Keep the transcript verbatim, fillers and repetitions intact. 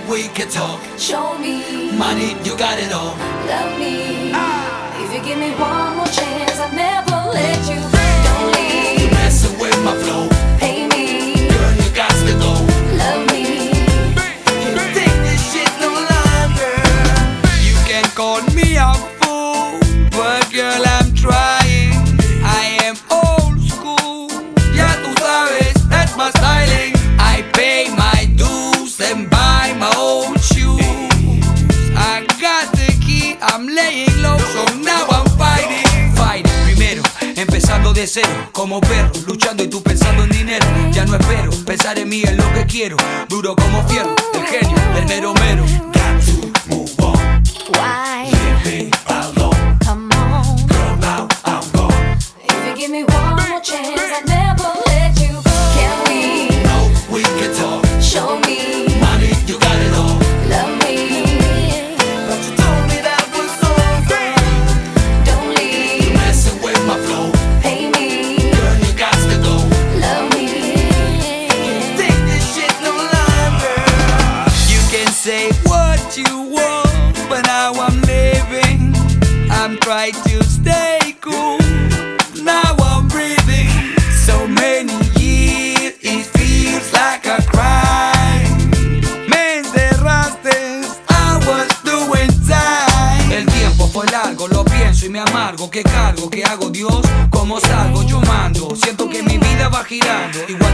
we can talk. Show me Money, you got it all. love me. If you give me one more chance, I'll never let you. Don't leave. Messing with my flow. Pay me. Girl, you got to go. Love me. You think this shit no longer. You can call me a fool, but girl, I'm trying. I am old school. Ya tú sabes, that's my styling. I pay my dues and buy my own shoes. I got the key, I'm laying low, so now I'm fighting. Fighting, primero, empezando de cero, como perro, luchando y tú pensando en dinero. Ya no espero, pensar en mí es lo que quiero. Duro como fierro, el genio, el mero mero. Got to move on. Why? Leave me alone. Come on. Girl, now I'm gone. If you give me one more chance, I'll never let you go. Can we? No, we can talk. Show me. Money, you got it all. Love me. But you told me that was over. Don't leave. Messing with my flow. Pay me. Girl, you got to go. Love me. Take this shit no longer. You can say what you want, but now I'm living. I'm trying to stay cool. Now I'm breathing. So many years, it feels like a crime. Me encerraste, I was doing time. El tiempo fue largo, lo pienso y me amargo. ¿Qué cargo? ¿Qué hago, Dios? ¿Cómo salgo? Yo mando. Siento que mi vida va girando. Igual